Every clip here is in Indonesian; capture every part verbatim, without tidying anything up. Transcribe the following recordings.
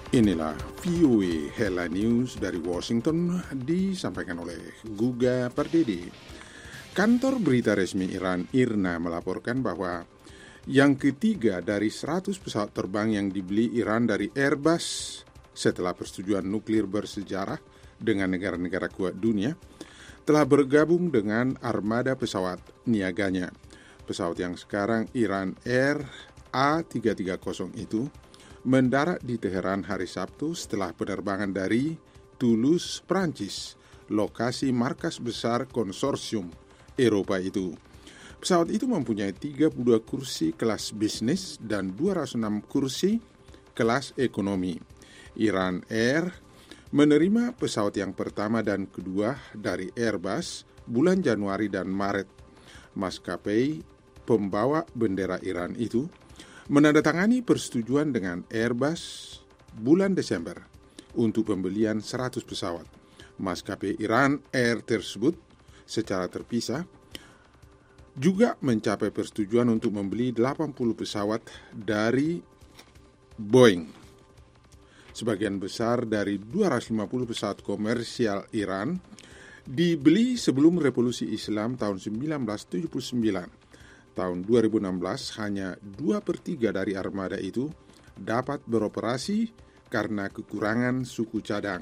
Inilah V O A Headline News dari Washington, disampaikan oleh Guga Pardede. Kantor berita resmi Iran, I R N A, melaporkan bahwa yang ketiga dari seratus pesawat terbang yang dibeli Iran dari Airbus setelah persetujuan nuklir bersejarah dengan negara-negara kuat dunia telah bergabung dengan armada pesawat niaganya. Pesawat yang sekarang Iran Air A tiga tiga nol itu mendarat di Teheran hari Sabtu setelah penerbangan dari Toulouse, Prancis, lokasi markas besar konsorsium Eropa itu. Pesawat itu mempunyai tiga puluh dua kursi kelas bisnis dan dua ratus enam kursi kelas ekonomi. Iran Air menerima pesawat yang pertama dan kedua dari Airbus bulan Januari dan Maret. Maskapai pembawa bendera Iran itu menandatangani persetujuan dengan Airbus bulan Desember untuk pembelian seratus pesawat. Maskapai Iran Air tersebut secara terpisah juga mencapai persetujuan untuk membeli delapan puluh pesawat dari Boeing. Sebagian besar dari dua ratus lima puluh pesawat komersial Iran dibeli sebelum Revolusi Islam tahun seribu sembilan ratus tujuh puluh sembilan. Tahun dua ribu enam belas hanya dua per tiga dari armada itu dapat beroperasi karena kekurangan suku cadang.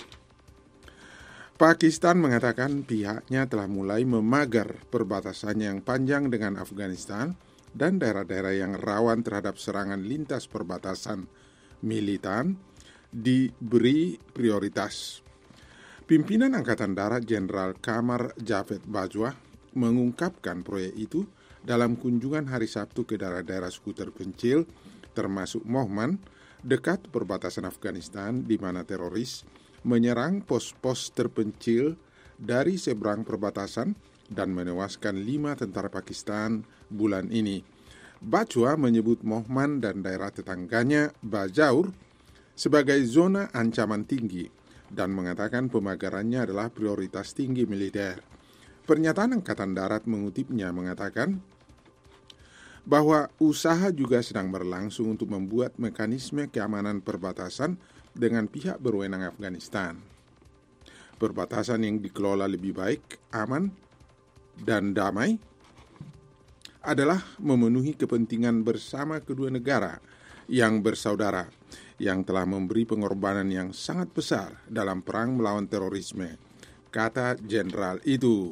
Pakistan mengatakan pihaknya telah mulai memagar perbatasannya yang panjang dengan Afghanistan dan daerah-daerah yang rawan terhadap serangan lintas perbatasan militan diberi prioritas. Pimpinan Angkatan Darat Jenderal Qamar Javed Bajwa mengungkapkan proyek itu dalam kunjungan hari Sabtu ke daerah-daerah suku terpencil termasuk Mohman dekat perbatasan Afghanistan di mana teroris menyerang pos-pos terpencil dari seberang perbatasan dan menewaskan lima tentara Pakistan bulan ini. Bajwa menyebut Mohman dan daerah tetangganya Bajaur sebagai zona ancaman tinggi dan mengatakan pemagarannya adalah prioritas tinggi militer. Pernyataan Angkatan Darat mengutipnya mengatakan bahwa usaha juga sedang berlangsung untuk membuat mekanisme keamanan perbatasan dengan pihak berwenang Afghanistan. Perbatasan yang dikelola lebih baik, aman, dan damai adalah memenuhi kepentingan bersama kedua negara yang bersaudara yang telah memberi pengorbanan yang sangat besar dalam perang melawan terorisme, kata jenderal itu.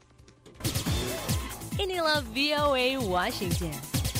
Inilah V O A Washington.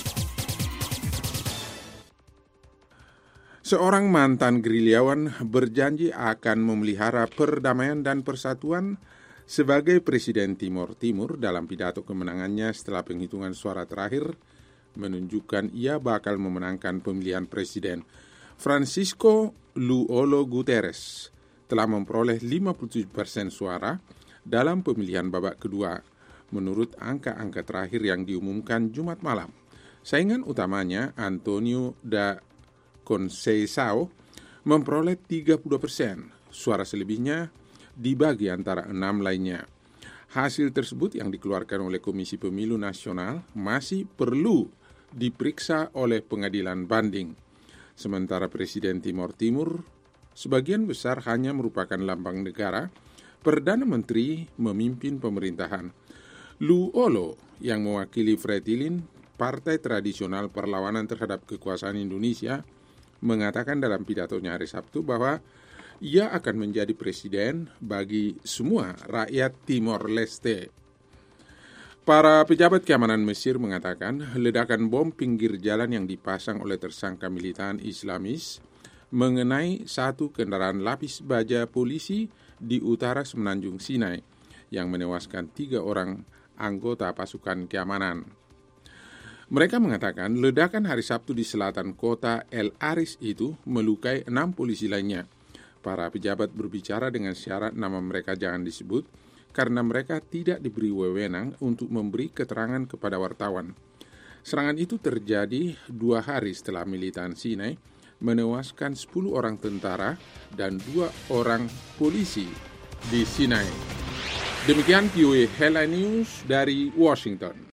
Seorang mantan gerilyawan berjanji akan memelihara perdamaian dan persatuan sebagai Presiden Timor Timur dalam pidato kemenangannya setelah penghitungan suara terakhir menunjukkan ia bakal memenangkan pemilihan presiden. Francisco Luolo Guterres telah memperoleh lima puluh tujuh persen suara dalam pemilihan babak kedua. Menurut angka-angka terakhir yang diumumkan Jumat malam, saingan utamanya Antonio da Conceição memperoleh tiga puluh dua persen, suara selebihnya dibagi antara enam lainnya. Hasil tersebut yang dikeluarkan oleh Komisi Pemilu Nasional masih perlu diperiksa oleh pengadilan banding. Sementara Presiden Timor Timur sebagian besar hanya merupakan lambang negara, Perdana Menteri memimpin pemerintahan. Luolo yang mewakili Fretilin, partai tradisional perlawanan terhadap kekuasaan Indonesia, mengatakan dalam pidatonya hari Sabtu bahwa ia akan menjadi presiden bagi semua rakyat Timor Leste. Para pejabat keamanan Mesir mengatakan ledakan bom pinggir jalan yang dipasang oleh tersangka militan Islamis mengenai satu kendaraan lapis baja polisi di utara Semenanjung Sinai yang menewaskan tiga orang anggota pasukan keamanan. Mereka mengatakan ledakan hari Sabtu di selatan kota El Aris itu melukai enam polisi lainnya. Para pejabat berbicara dengan syarat nama mereka jangan disebut karena mereka tidak diberi wewenang untuk memberi keterangan kepada wartawan. Serangan itu terjadi dua hari setelah militan Sinai menewaskan sepuluh orang tentara dan dua orang polisi di Sinai. Demikian V O A Headline News dari Washington.